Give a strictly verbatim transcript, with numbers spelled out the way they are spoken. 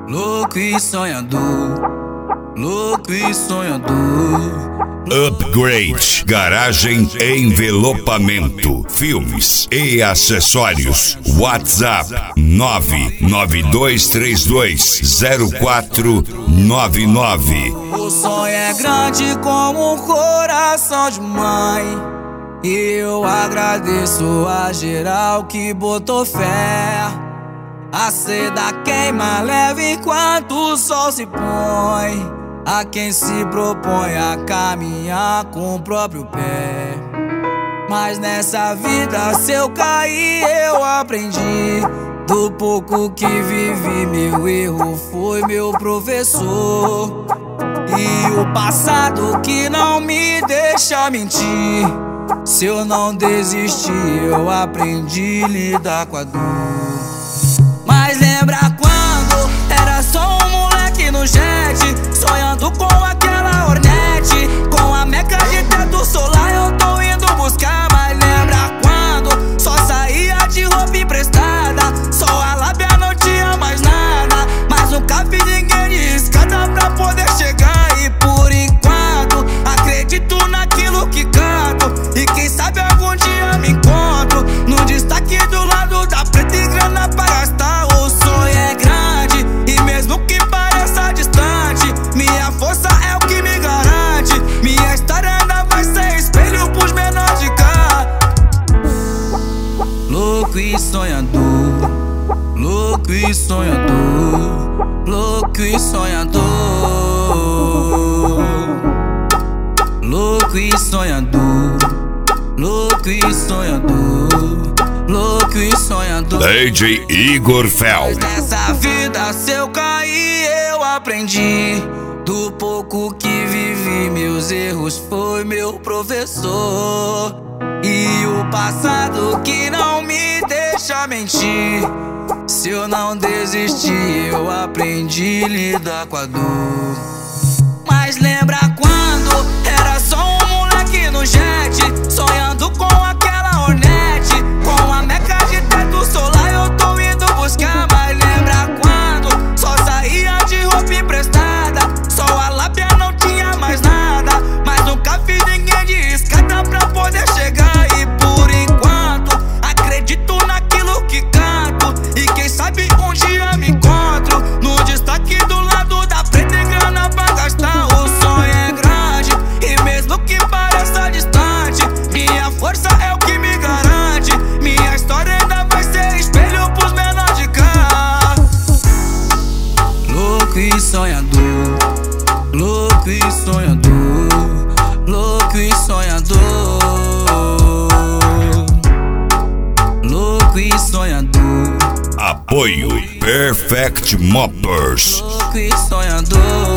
louco e sonhador, louco e sonhador. Upgrade, garagem e envelopamento, filmes e acessórios. WhatsApp nove nove dois três dois zero quatro nove nove. O sonho é grande como um coração de mãe, e eu agradeço a geral que botou fé. A seda queima leve enquanto o sol se põe, a quem se propõe a caminhar com o próprio pé. Mas nessa vida, se eu cair, eu aprendi. Do pouco que vivi, meu erro foi meu professor. E o passado que não me deixa mentir. Se eu não desistir, eu aprendi a lidar com a dor. Mas lembra quando era só um moleque no jet, sonhando com aquela Hornet, com a meca de teto solar eu tô indo buscar. Mas lembra quando só saía de roupa emprestada, só a lábia não tinha mais nada, mas nunca vi ninguém de escada pra poder chegar. E por enquanto acredito naquilo que canto, e quem sabe algum dia me encontro no destaque do lado da preta e grana pra gastar. O sonho é grande e mesmo que pareça distante, minha força é o que me garante. Minha história ainda vai ser espelho pros menores de cá. Louco e sonhador, louco e sonhador, louco e sonhador, louco e sonhador, louco e sonhador, louco e sonhador. D J Igor Fel. Nessa vida, se eu cair, eu aprendi. Do pouco que vivi, meus erros foi meu professor. E o passado que não me deixa mentir. Se eu não desistir, eu aprendi a lidar com a dor. Mas lembra quando era só um moleque no jet, sonhando com aquela Hornet, com a meca de teto solar eu tô indo buscar. Mas lembra quando só saía de roupa emprestada, só a lábia não tinha mais nada, mas nunca vi ninguém de escada pra poder chegar. E por enquanto acredito naquilo que canto, e quem sabe um dia me encontro no destaque do lado da preta e grana pra gastar. O sonho é grande e mesmo que pareça distante, minha força é o que me garante. Minha história ainda vai ser espelho pros menores de cá. Louco e sonhador, louco e sonhador, louco e sonhador, louco e sonhador. Apoio Perfect Moppers. Louco e sonhador.